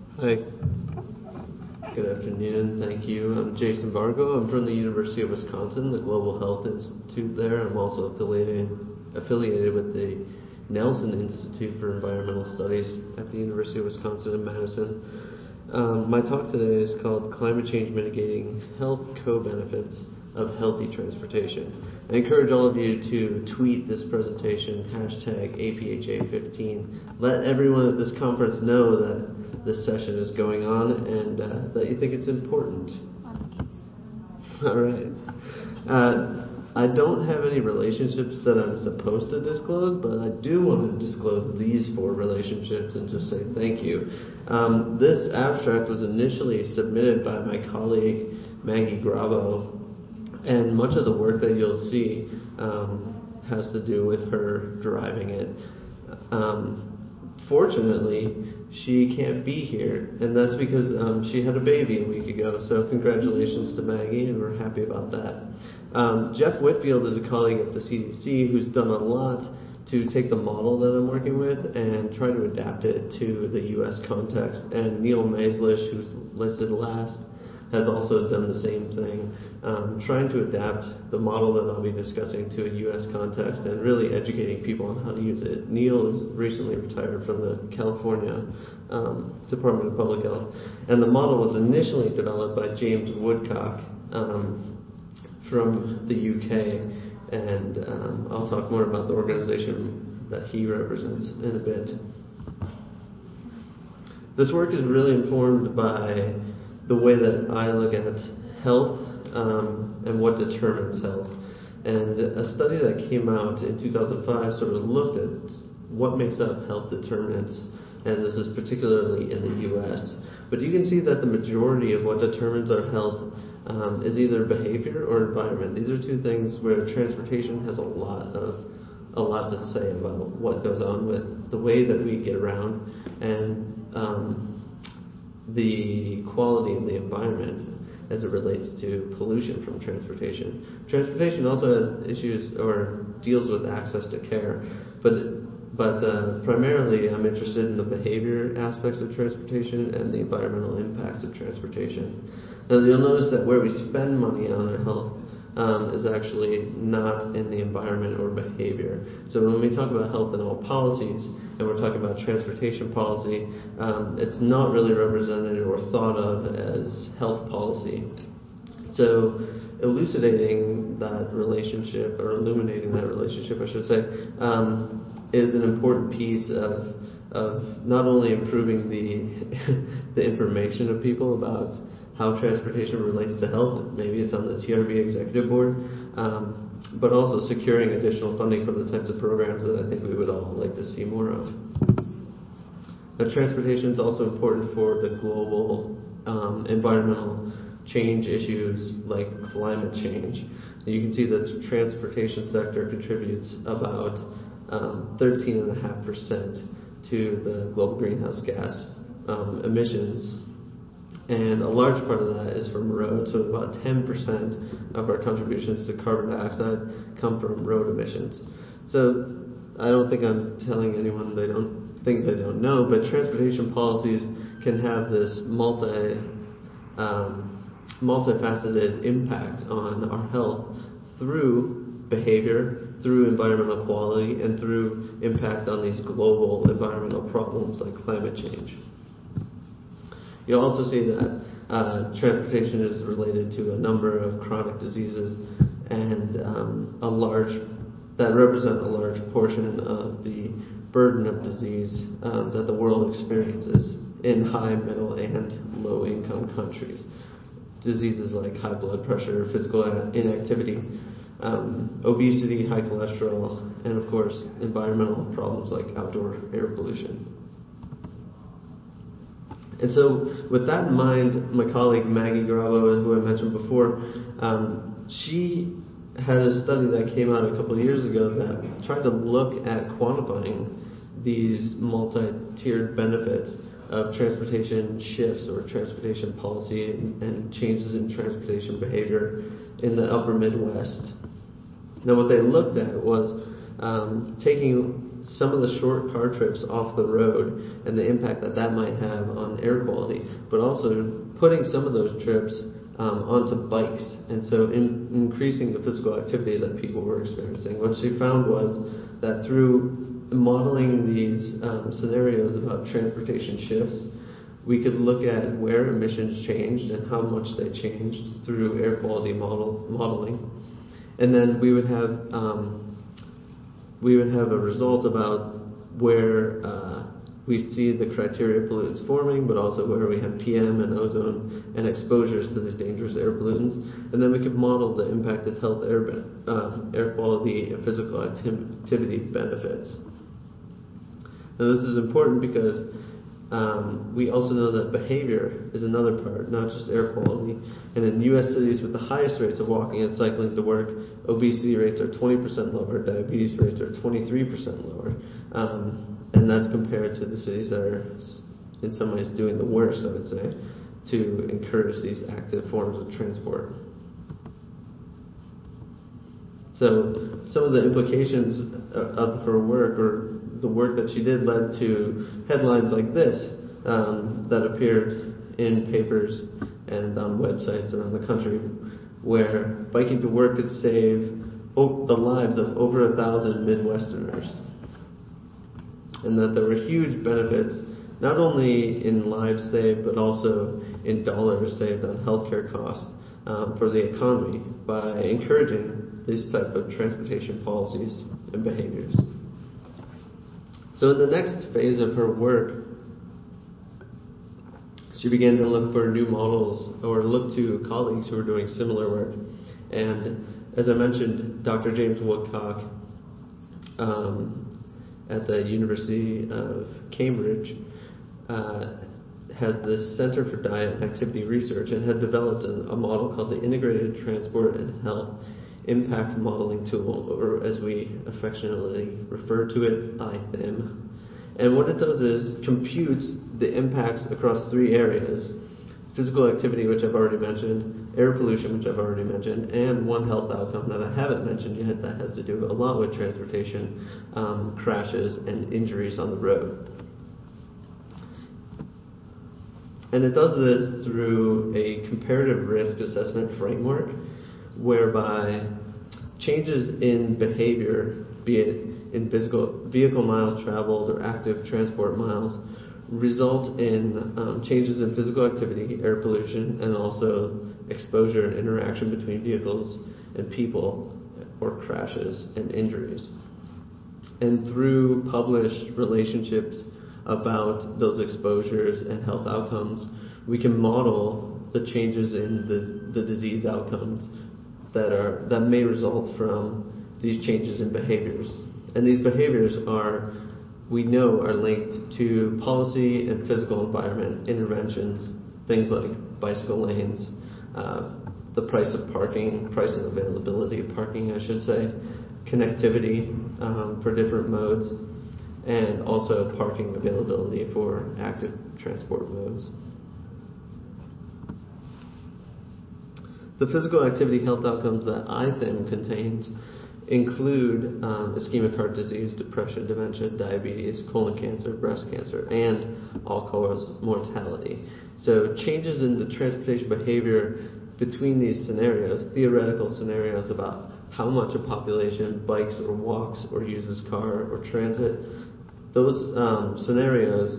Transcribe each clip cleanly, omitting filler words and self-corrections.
Hi. Good afternoon. Thank you. I'm Jason Vargo. I'm from the University of Wisconsin, the Global Health Institute there. I'm also affiliated with the Nelson Institute for Environmental Studies at the University of Wisconsin in Madison. My talk today is called Climate Change Mitigating Health Co-Benefits of Healthy Transportation. I encourage all of you to tweet this presentation, #APHA15. Let everyone at this conference know that this session is going on and that you think it's important. All right. I don't have any relationships that I'm supposed to disclose, but I do want to disclose these 4 relationships and just say thank you. This abstract was initially submitted by my colleague Maggie Grabo, and much of the work that you'll see has to do with her driving it. Fortunately, she can't be here, and that's because she had a baby a week ago, so congratulations to Maggie, and we're happy about that. Jeff Whitfield is a colleague at the CDC who's done a lot to take the model that I'm working with and try to adapt it to the U.S. context, and Neil Maislish, who's listed last, has also done the same thing, trying to adapt the model that I'll be discussing to a U.S. context and really educating people on how to use it. Neil is recently retired from the California Department of Public Health, and the model was initially developed by James Woodcock from the UK, and I'll talk more about the organization that he represents in a bit. This work is really informed by the way that I look at health and what determines health. And a study that came out in 2005 sort of looked at what makes up health determinants, and this is particularly in the US. But you can see that the majority of what determines our health is either behavior or environment. These are 2 things where transportation has a lot to say about what goes on with the way that we get around and the quality of the environment as it relates to pollution from transportation. Transportation also has issues or deals with access to care, but primarily I'm interested in the behavior aspects of transportation and the environmental impacts of transportation. Now you'll notice that where we spend money on our health is actually not in the environment or behavior. So when we talk about health and all policies, and we're talking about transportation policy, it's not really represented or thought of as health policy. So elucidating that relationship, or illuminating that relationship, I should say, is an important piece of not only improving the information of people about how transportation relates to health, maybe it's on the TRB executive board, but also securing additional funding for the types of programs that I think we would all like to see more of. Now, transportation is also important for the global environmental change issues like climate change. You can see that the transportation sector contributes about 13.5% to the global greenhouse gas emissions. And a large part of that is from roads, so about 10% of our contributions to carbon dioxide come from road emissions. So I don't think I'm telling anyone things they don't know, but transportation policies can have this multifaceted impact on our health through behavior, through environmental quality, and through impact on these global environmental problems like climate change. You'll also see that transportation is related to a number of chronic diseases, and that represent a large portion of the burden of disease that the world experiences in high, middle, and low income countries. Diseases like high blood pressure, physical inactivity, obesity, high cholesterol, and of course environmental problems like outdoor air pollution. And so with that in mind, my colleague Maggie Grabo, who I mentioned before, she had a study that came out a couple of years ago that tried to look at quantifying these multi-tiered benefits of transportation shifts or transportation policy and changes in transportation behavior in the upper Midwest. Now what they looked at was taking some of the short car trips off the road and the impact that that might have on air quality, but also putting some of those trips onto bikes, and so increasing the physical activity that people were experiencing. What she found was that through modeling these scenarios about transportation shifts, we could look at where emissions changed and how much they changed through air quality modeling. And then we would have a result about where we see the criteria pollutants forming, but also where we have PM and ozone and exposures to these dangerous air pollutants. And then we could model the impacted health, air quality, and physical activity benefits. Now this is important because we also know that behavior is another part, not just air quality. And in U.S. cities with the highest rates of walking and cycling to work, obesity rates are 20% lower, diabetes rates are 23% lower. And that's compared to the cities that are, in some ways, doing the worst, I would say, to encourage these active forms of transport. So some of the implications of her work, or the work that she did, led to headlines like this that appeared in papers and on websites around the country, where biking to work could save the lives of over 1,000 Midwesterners, and that there were huge benefits not only in lives saved but also in dollars saved on healthcare costs for the economy by encouraging these type of transportation policies and behaviors. So in the next phase of her work, she began to look for new models or look to colleagues who were doing similar work. And as I mentioned, Dr. James Woodcock at the University of Cambridge has this Center for Diet and Activity Research and had developed a model called the Integrated Transport and Health Impact Modeling Tool, or as we affectionately refer to it, ITHIM. And what it does is computes the impacts across three areas: physical activity, which I've already mentioned, air pollution, which I've already mentioned, and one health outcome that I haven't mentioned yet that has to do a lot with transportation, crashes and injuries on the road. And it does this through a comparative risk assessment framework, whereby changes in behavior, be it in vehicle miles traveled or active transport miles, result in changes in physical activity, air pollution, and also exposure and interaction between vehicles and people, or crashes and injuries. And through published relationships about those exposures and health outcomes, we can model the changes in the disease outcomes that may result from these changes in behaviors. And these behaviors we know are linked to policy and physical environment interventions, things like bicycle lanes, the price and availability of parking, I should say, connectivity for different modes, and also parking availability for active transport modes. The physical activity health outcomes that ITHIM contains include ischemic heart disease, depression, dementia, diabetes, colon cancer, breast cancer, and all-cause mortality. So changes in the transportation behavior between these scenarios, theoretical scenarios about how much a population bikes or walks or uses car or transit, those scenarios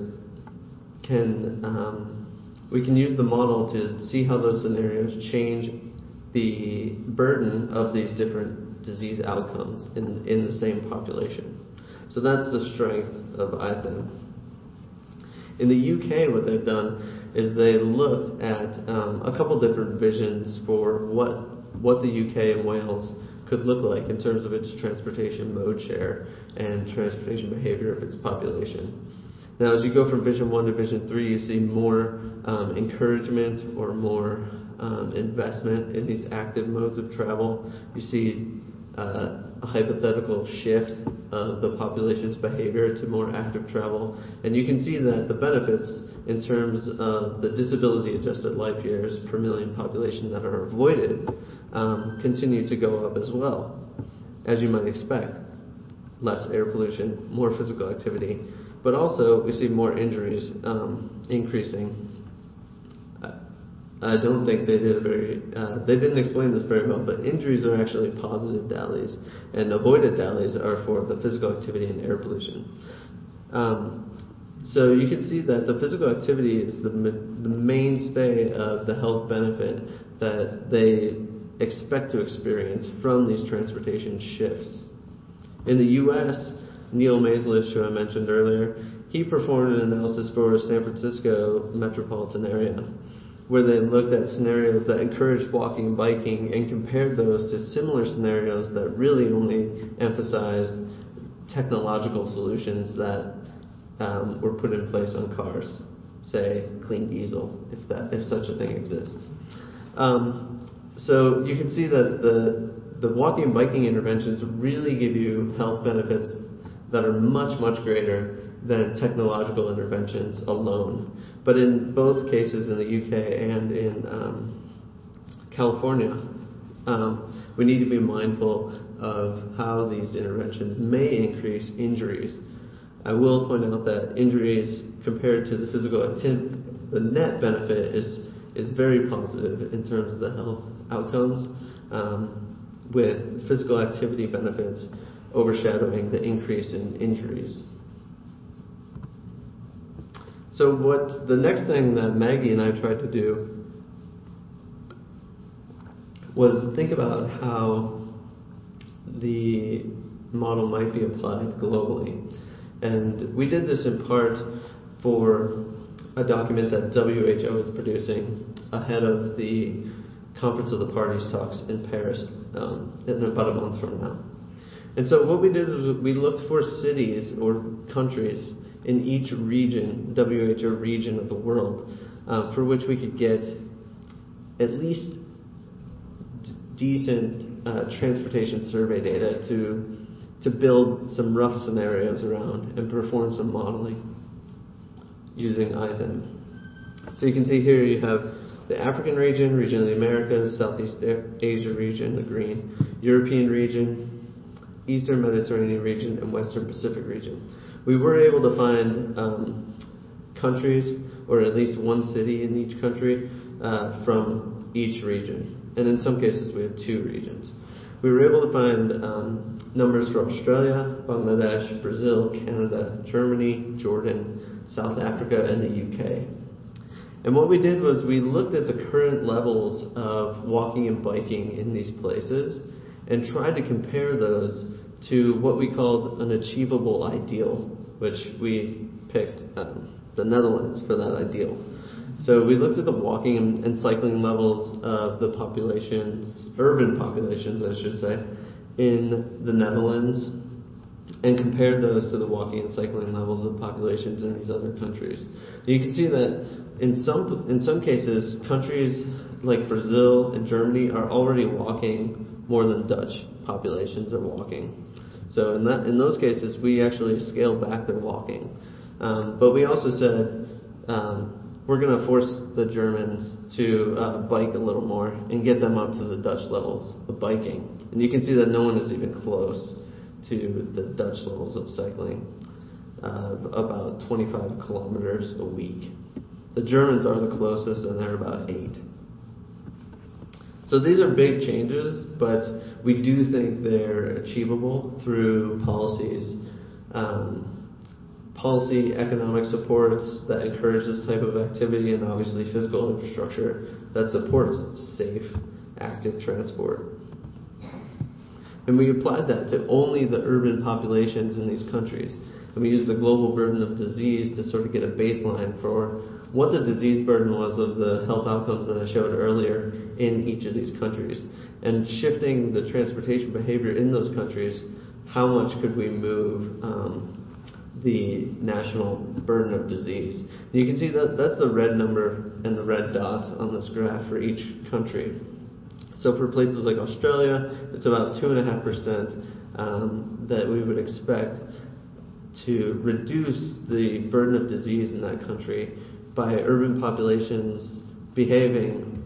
we can use the model to see how those scenarios change the burden of these different disease outcomes in the same population. So that's the strength of ITHIM. In the UK, what they've done is they looked at a couple different visions for what the UK and Wales could look like in terms of its transportation mode share and transportation behavior of its population. Now, as you go from Vision 1 to Vision 3, you see more encouragement or more investment in these active modes of travel. You see a hypothetical shift of the population's behavior to more active travel. And you can see that the benefits in terms of the disability-adjusted life years per million population that are avoided continue to go up as well, as you might expect. less air pollution, more physical activity, but also we see more injuries increasing. I don't think they did they didn't explain this very well, but injuries are actually positive DALYs, and avoided DALYs are for the physical activity and air pollution. So you can see that the physical activity is the mainstay of the health benefit that they expect to experience from these transportation shifts. In the U.S., Neil Maislish, who I mentioned earlier, he performed an analysis for San Francisco metropolitan area, where they looked at scenarios that encouraged walking and biking and compared those to similar scenarios that really only emphasized technological solutions that were put in place on cars, say clean diesel, if such a thing exists. So you can see that the walking and biking interventions really give you health benefits that are much, much greater than technological interventions alone. But in both cases, in the UK and in California, we need to be mindful of how these interventions may increase injuries. I will point out that injuries compared to the physical activity, the net benefit is very positive in terms of the health outcomes, with physical activity benefits overshadowing the increase in injuries. So what the next thing that Maggie and I tried to do was think about how the model might be applied globally. And we did this in part for a document that WHO is producing ahead of the Conference of the Parties talks in Paris in about a month from now. And so what we did is we looked for cities or countries in each region, WHO region of the world, for which we could get at least decent transportation survey data to build some rough scenarios around and perform some modeling using iThem. So you can see here you have the African region, region of the Americas, Southeast Asia region, the green, European region, Eastern Mediterranean region, and Western Pacific region. We were able to find countries, or at least one city in each country, from each region. And in some cases we have two regions. We were able to find numbers for Australia, Bangladesh, Brazil, Canada, Germany, Jordan, South Africa, and the UK. And what we did was we looked at the current levels of walking and biking in these places and tried to compare those to what we called an achievable ideal, which we picked the Netherlands for that ideal. So we looked at the walking and cycling levels of the populations, urban populations I should say, in the Netherlands, and compared those to the walking and cycling levels of populations in these other countries. You can see that in some cases, countries like Brazil and Germany are already walking more than Dutch populations are walking. So in those cases, we actually scaled back their walking. But we also said we're going to force the Germans to bike a little more and get them up to the Dutch levels of biking. And you can see that no one is even close to the Dutch levels of cycling, about 25 kilometers a week. The Germans are the closest, and they're about 8. So these are big changes, but we do think they're achievable through policies, economic supports that encourage this type of activity, and obviously physical infrastructure that supports safe, active transport. And we applied that to only the urban populations in these countries. And we used the global burden of disease to sort of get a baseline for what the disease burden was of the health outcomes that I showed earlier in each of these countries. And shifting the transportation behavior in those countries, how much could we move the national burden of disease? And you can see that that's the red number and the red dot on this graph for each country. So for places like Australia, it's about 2.5% that we would expect to reduce the burden of disease in that country by urban populations behaving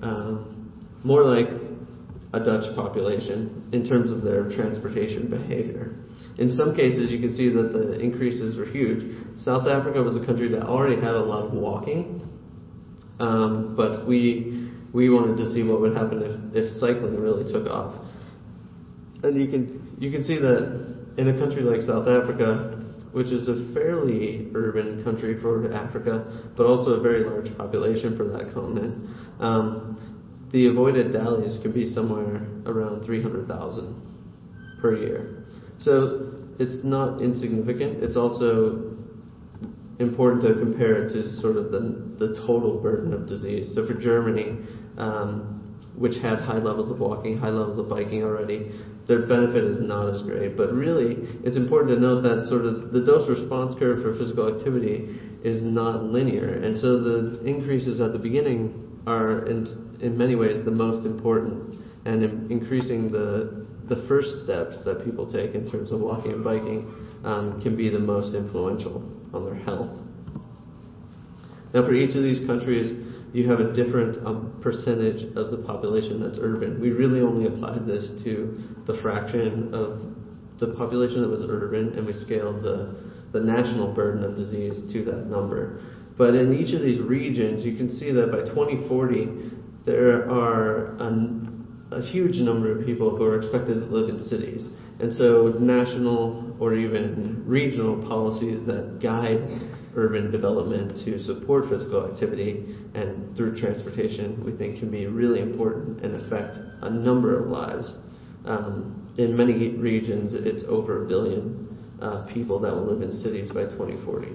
more like a Dutch population in terms of their transportation behavior. In some cases, you can see that the increases were huge. South Africa was a country that already had a lot of walking, but we wanted to see what would happen if cycling really took off. And you can see that in a country like South Africa, which is a fairly urban country for Africa, but also a very large population for that continent, the avoided DALYs can be somewhere around 300,000 per year. So it's not insignificant. It's also important to compare it to sort of the total burden of disease. So for Germany, which had high levels of walking, high levels of biking already, their benefit is not as great. But really, it's important to note that sort of the dose-response curve for physical activity is not linear. And so the increases at the beginning are, in many ways, the most important, and increasing the first steps that people take in terms of walking and biking can be the most influential on their health. Now, for each of these countries, you have a different percentage of the population that's urban. We really only applied this to the fraction of the population that was urban, and we scaled the national burden of disease to that number. But in each of these regions, you can see that by 2040, there are a huge number of people who are expected to live in cities. And so national or even regional policies that guide urban development to support physical activity and through transportation, we think can be really important and affect a number of lives. In many regions, it's over 1 billion people that will live in cities by 2040.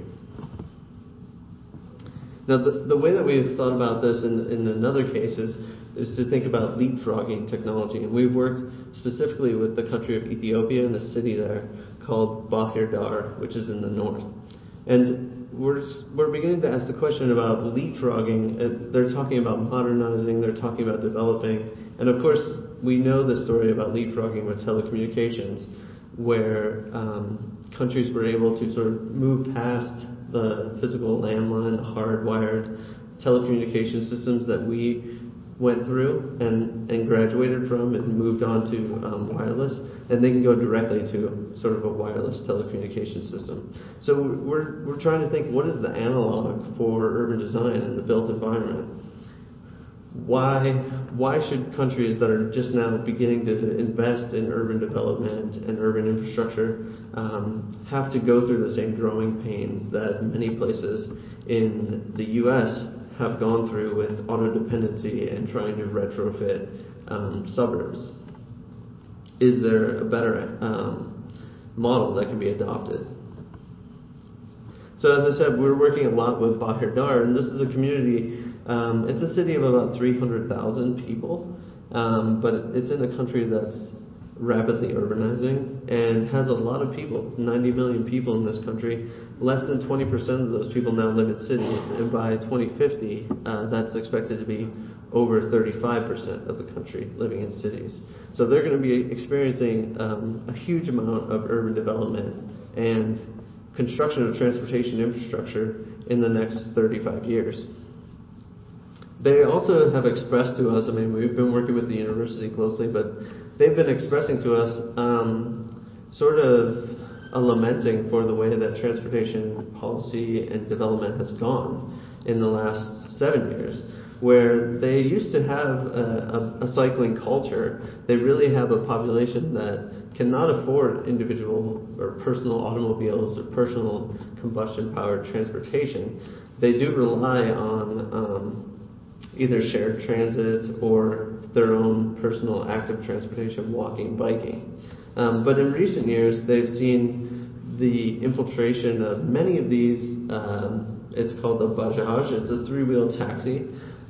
Now, the way that we've thought about this in another cases is to think about leapfrogging technology. And we've worked specifically with the country of Ethiopia and a city there called Bahir Dar, which is in the north. And we're beginning to ask the question about leapfrogging. They're talking about modernizing, they're talking about developing. And of course, we know the story about leapfrogging with telecommunications, where countries were able to sort of move past the physical landline, the hardwired telecommunication systems that we went through and graduated from and moved on to wireless, and they can go directly to sort of a wireless telecommunication system. So we're trying to think, what is the analog for urban design in the built environment? Why should countries that are just now beginning to invest in urban development and urban infrastructure have to go through the same growing pains that many places in the U.S. have gone through with auto dependency and trying to retrofit suburbs? Is there a better model that can be adopted? So as I said, we're working a lot with Bahir Dar, and this is a community. It's a city of about 300,000 people, but it's in a country that's rapidly urbanizing and has a lot of people. It's 90 million people in this country. Less than 20% of those people now live in cities, and by 2050, that's expected to be over 35% of the country living in cities. So they're going to be experiencing a huge amount of urban development and construction of transportation infrastructure in the next 35 years. They also have expressed to us, I mean, we've been working with the university closely, but they've been expressing to us sort of a lamenting for the way that transportation policy and development has gone in the last 7 years, where they used to have a cycling culture. They really have a population that cannot afford individual or personal automobiles or personal combustion-powered transportation. They do rely on either shared transit or their own personal active transportation, walking, biking. But in recent years, they've seen the infiltration of many of these, it's called a Bajaj, it's a three-wheel taxi,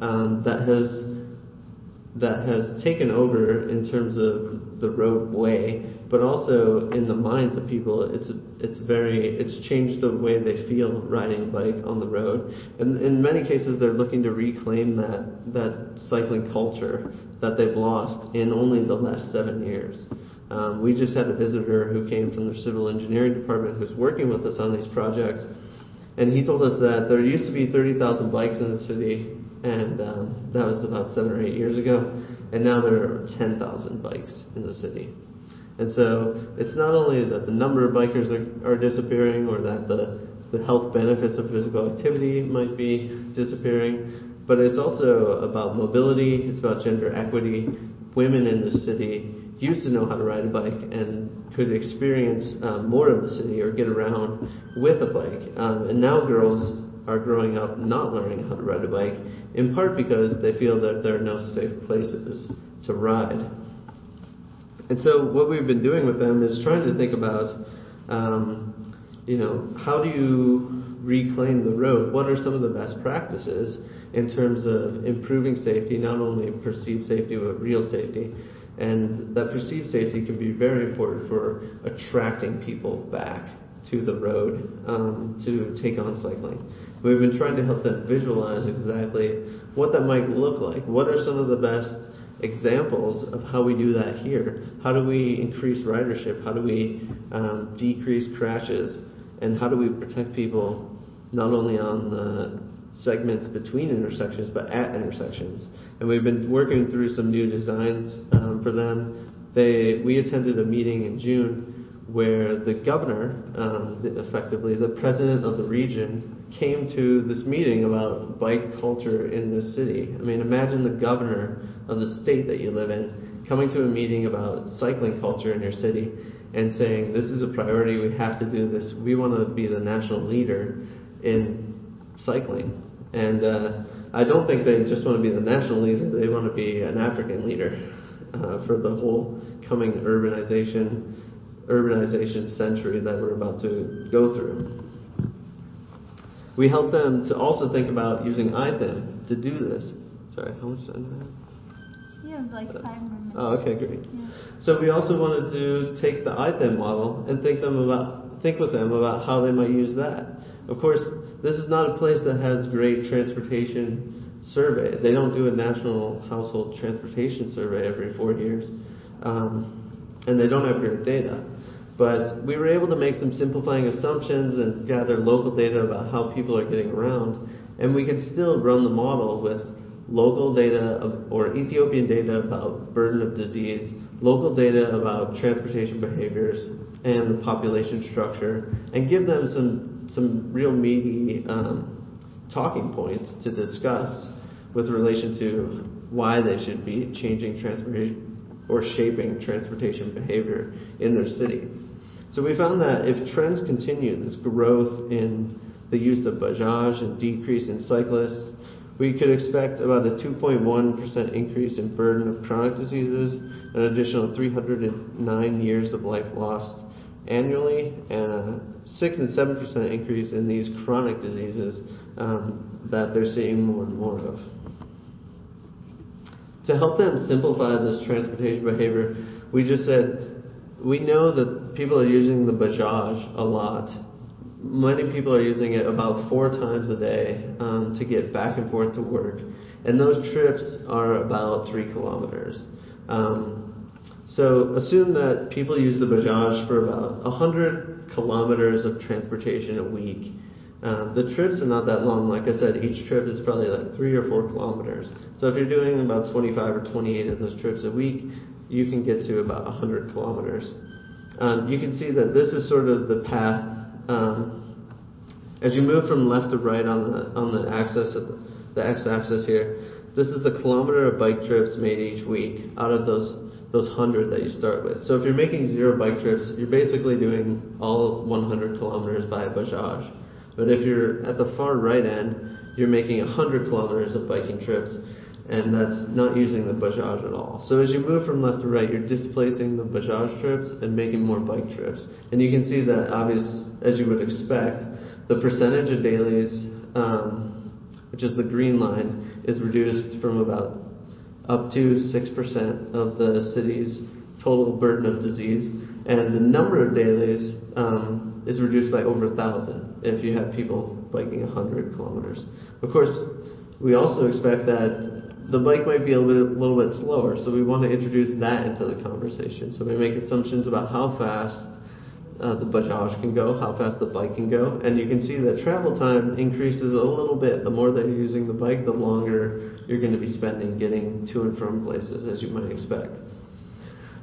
that has taken over in terms of the roadway, but also in the minds of people, it's changed the way they feel riding a bike on the road. And in many cases, they're looking to reclaim that cycling culture that they've lost in only the last 7 years. We just had a visitor who came from the civil engineering department who's working with us on these projects, and he told us that there used to be 30,000 bikes in the city, and that was about 7 or 8 years ago, and now there are 10,000 bikes in the city. And so it's not only that the number of bikers are disappearing, or that the health benefits of physical activity might be disappearing, but it's also about mobility, it's about gender equity. Women in the city used to know how to ride a bike and could experience more of the city or get around with a bike. And now girls are growing up not learning how to ride a bike, in part because they feel that there are no safe places to ride. And so what we've been doing with them is trying to think about, how do you reclaim the road? What are some of the best practices in terms of improving safety, not only perceived safety, but real safety? And that perceived safety can be very important for attracting people back to the road to take on cycling. We've been trying to help them visualize exactly what that might look like. What are some of the best examples of how we do that here? How do we increase ridership? How do we decrease crashes? And how do we protect people not only on the segments between intersections, but at intersections? And we've been working through some new designs for them. We attended a meeting in June where the governor, effectively the president of the region, came to this meeting about bike culture in this city. I mean, imagine the governor of the state that you live in coming to a meeting about cycling culture in your city and saying, this is a priority, we have to do this, we want to be the national leader in cycling. And I don't think they just want to be the national leader, they want to be an African leader for the whole coming urbanization century that we're about to go through. We help them to also think about using iThem to do this. Sorry, how much time do I have? Yeah, like 5 more minutes. Oh, okay, great. Yeah. So we also wanted to take the iThem model and think with them about how they might use that. Of course, this is not a place that has great transportation survey. They don't do a national household transportation survey every 4 years, and they don't have great data. But we were able to make some simplifying assumptions and gather local data about how people are getting around, and we could still run the model with local data or Ethiopian data about burden of disease, local data about transportation behaviors and the population structure, and give them some real meaty talking points to discuss with relation to why they should be changing transportation or shaping transportation behavior in their city. So we found that if trends continue, this growth in the use of Bajaj and decrease in cyclists, we could expect about a 2.1% increase in burden of chronic diseases, an additional 309 years of life lost annually, and a 6 and 7% increase in these chronic diseases that they're seeing more and more of. To help them simplify this transportation behavior, we just said, we know that people are using the Bajaj a lot. Many people are using it about 4 times a day to get back and forth to work. And those trips are about 3 kilometers. So assume that people use the Bajaj for about 100 kilometers of transportation a week. The trips are not that long. Like I said, each trip is probably like 3 or 4 kilometers. So if you're doing about 25 or 28 of those trips a week, you can get to about 100 kilometers. You can see that this is sort of the path. As you move from left to right on the axis, the x-axis here, this is the kilometer of bike trips made each week out of those 100 that you start with. So if you're making 0 bike trips, you're basically doing all 100 kilometers by a Bajaj. But if you're at the far right end, you're making 100 kilometers of biking trips, and that's not using the Bajaj at all. So as you move from left to right, you're displacing the Bajaj trips and making more bike trips. And you can see that, as you would expect, the percentage of dailies, which is the green line, is reduced from about up to 6% of the city's total burden of disease, and the number of dailies is reduced by over 1,000 if you have people biking 100 kilometers. Of course, we also expect that the bike might be a little bit slower, so we want to introduce that into the conversation. So we make assumptions about how fast the Bajaj can go, how fast the bike can go, and you can see that travel time increases a little bit. The more that you're using the bike, the longer you're going to be spending getting to and from places, as you might expect.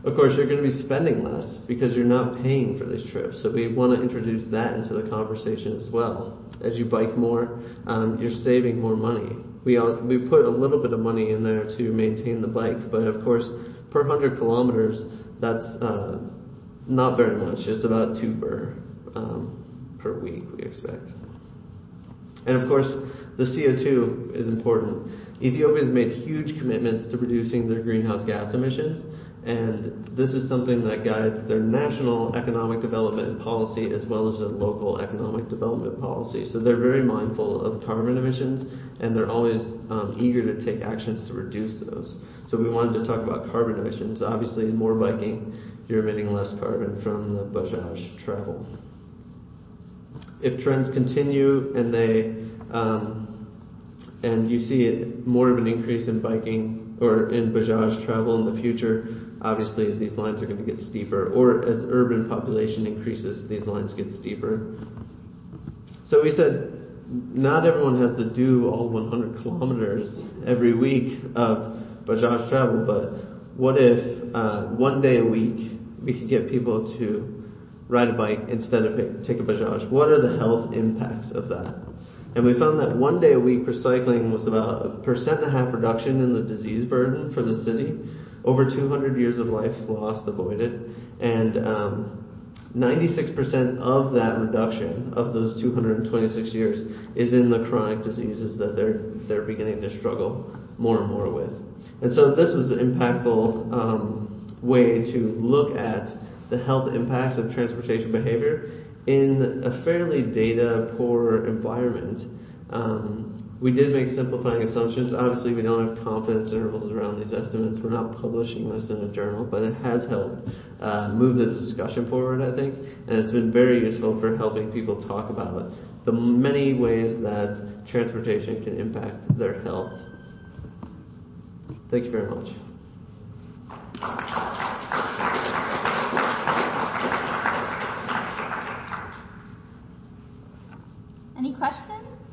Of course, you're going to be spending less because you're not paying for these trips. So we want to introduce that into the conversation as well. As you bike more, you're saving more money. We put a little bit of money in there to maintain the bike, but of course, per 100 kilometers, that's not very much. It's about 2 per week, we expect. And of course, the CO2 is important. Ethiopia has made huge commitments to reducing their greenhouse gas emissions, and this is something that guides their national economic development policy as well as their local economic development policy. So they're very mindful of carbon emissions, and they're always eager to take actions to reduce those. So we wanted to talk about carbon emissions. Obviously, more biking, you're emitting less carbon from the Bajaj travel. If trends continue and you see more of an increase in biking or in Bajaj travel in the future, obviously these lines are going to get steeper. Or as urban population increases, these lines get steeper. So we said not everyone has to do all 100 kilometers every week of Bajaj travel, but what if one day a week we could get people to ride a bike instead of take a Bajaj? What are the health impacts of that? And we found that one day a week for cycling was about 1.5% reduction in the disease burden for the city, over 200 years of life lost avoided, and 96% of that reduction of those 226 years is in the chronic diseases that they're beginning to struggle more and more with. And so this was an impactful way to look at the health impacts of transportation behavior in a fairly data-poor environment. We did make simplifying assumptions. Obviously, we don't have confidence intervals around these estimates. We're not publishing this in a journal, but it has helped move the discussion forward, I think, and it's been very useful for helping people talk about the many ways that transportation can impact their health. Thank you very much. Any questions?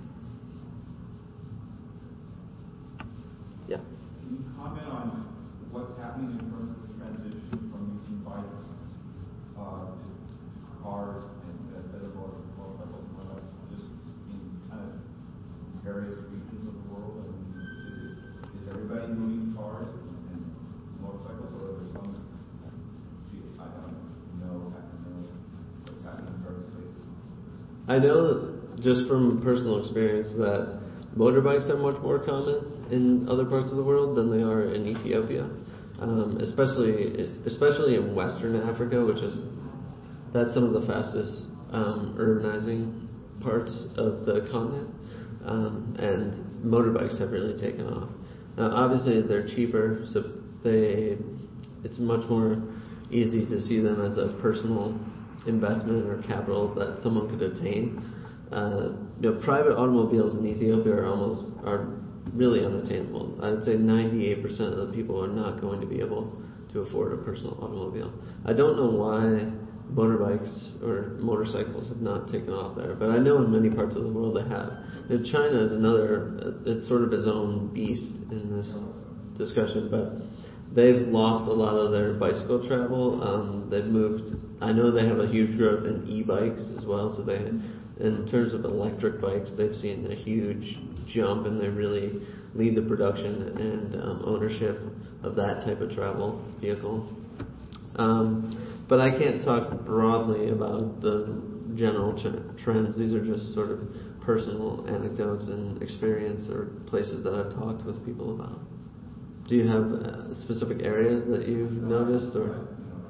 Yeah. Can you comment on what's happening in terms of the transition from using bikes to cars and better motorcycles, just in kind of various regions of the world? I mean, is everybody moving to cars and motorcycles, or are there some? I don't know what's happening in various places. I know just from personal experience that motorbikes are much more common in other parts of the world than they are in Ethiopia, especially in Western Africa, that's some of the fastest urbanizing parts of the continent, and motorbikes have really taken off. Now, obviously, they're cheaper, so it's much more easy to see them as a personal investment or capital that someone could attain. Private automobiles in Ethiopia are really unattainable. I would say 98% of the people are not going to be able to afford a personal automobile. I don't know why motorbikes or motorcycles have not taken off there, but I know in many parts of the world they have. China is it's sort of its own beast in this discussion, but they've lost a lot of their bicycle travel. They've moved. I know they have a huge growth in e-bikes as well, so in terms of electric bikes, they've seen a huge jump, and they really lead the production and ownership of that type of travel vehicle. But I can't talk broadly about the general trends. These are just sort of personal anecdotes and experience or places that I've talked with people about. Do you have specific areas that you've noticed, or?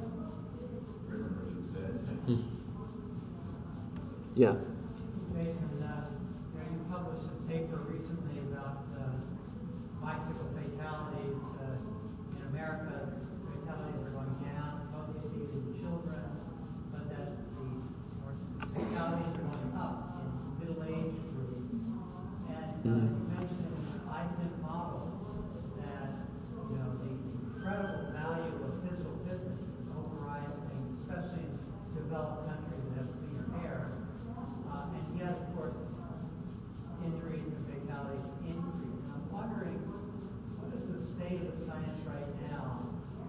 Yeah. Jason, you published a paper recently about bicycle fatalities in America. Fatalities are going down, mostly in children, but that the fatalities are going up in middle-aged groups. And you mentioned in the IFIN model that the incredible value of physical fitness is overriding, especially in developed countries that have cleaner air. And yet, of course, injuries and fatalities increase. And I'm wondering, what is the state of the science right now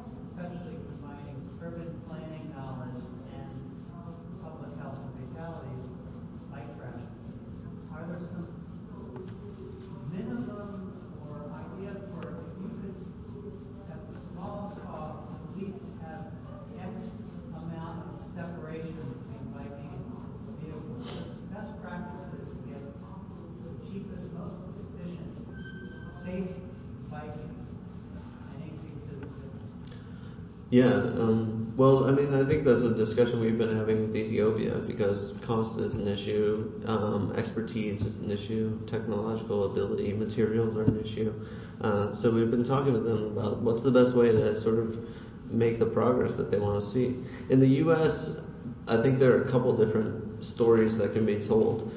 Yeah, well, I mean, I think that's a discussion we've been having with Ethiopia because cost is an issue, expertise is an issue, technological ability, materials are an issue. So we've been talking with them about what's the best way to sort of make the progress that they want to see. In the U.S., I think there are a couple different stories that can be told.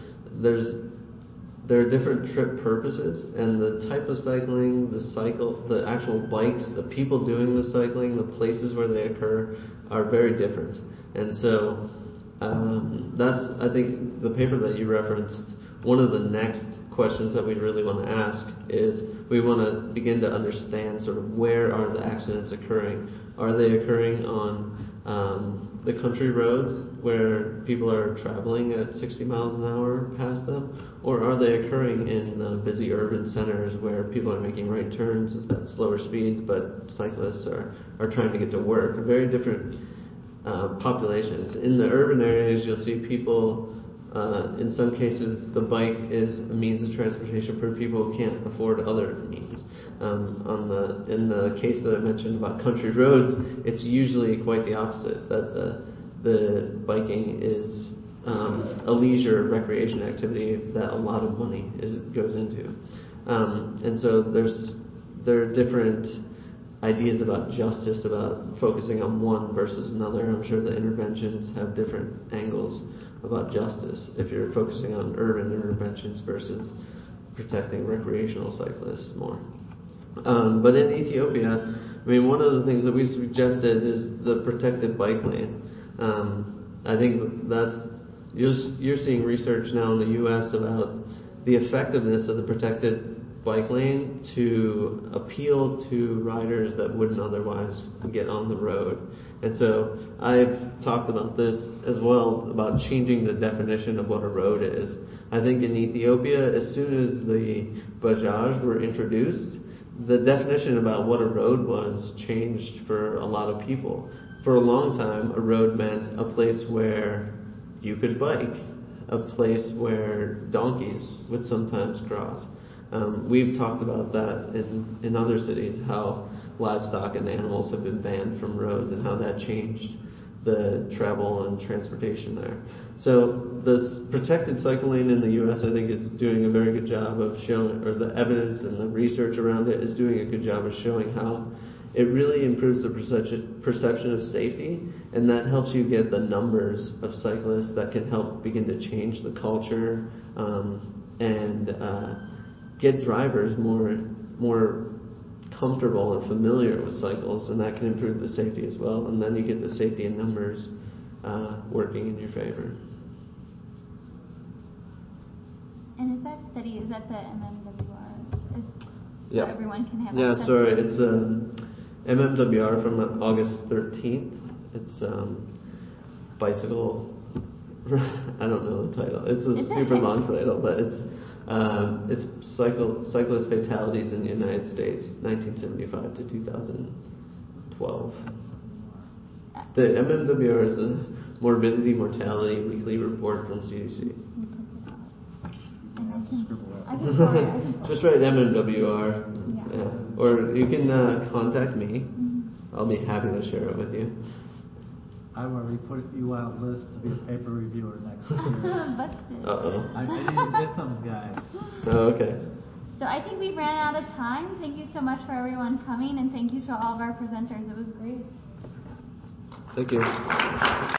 There are different trip purposes, and the type of cycling, the actual bikes, the people doing the cycling, the places where they occur are very different. And so that's, I think, the paper that you referenced. One of the next questions that we really want to ask is we want to begin to understand sort of where are the accidents occurring. Are they occurring on the country roads where people are traveling at 60 miles an hour past them? Or are they occurring in busy urban centers where people are making right turns at slower speeds, but cyclists are trying to get to work? Very different populations. In the urban areas, you'll see people, in some cases, the bike is a means of transportation for people who can't afford other means. In the case that I mentioned about country roads, it's usually quite the opposite, that the biking is a leisure recreation activity that a lot of money goes into. And so there are different ideas about justice, about focusing on one versus another. I'm sure the interventions have different angles about justice if you're focusing on urban interventions versus protecting recreational cyclists more. But in Ethiopia, I mean, one of the things that we suggested is the protected bike lane. I think that's, you're seeing research now in the U.S. about the effectiveness of the protected bike lane to appeal to riders that wouldn't otherwise get on the road. And so I've talked about this as well, about changing the definition of what a road is. I think in Ethiopia, as soon as the Bajaj were introduced, the definition about what a road was changed for a lot of people. For a long time, a road meant a place where you could bike, a place where donkeys would sometimes cross. We've talked about that in other cities, how livestock and animals have been banned from roads and how that changed the travel and transportation there. So this protected cycle lane in the U.S. I think is doing a very good job of showing, or the evidence and the research around it is doing a good job of showing how it really improves the perception of safety, and that helps you get the numbers of cyclists that can help begin to change the culture and get drivers more comfortable and familiar with cycles, and that can improve the safety as well. And then you get the safety in numbers working in your favor. And is that study, is that the MMWR? Yeah. So everyone can have Yeah, access sorry, to it? it's MMWR from August 13th. It's bicycle. I don't know the title. It's a super long title, but it's cyclist fatalities in the United States, 1975 to 2012. The MMWR is a morbidity mortality weekly report from CDC. I can forward it. Just write MMWR, yeah. Or you can contact me. I'll be happy to share it with you. I've already put you on a list to be a paper reviewer next year. Busted. Uh-oh. I need to get some guys. Oh, okay. So I think we've ran out of time. Thank you so much for everyone coming, and thank you to all of our presenters. It was great. Thank you.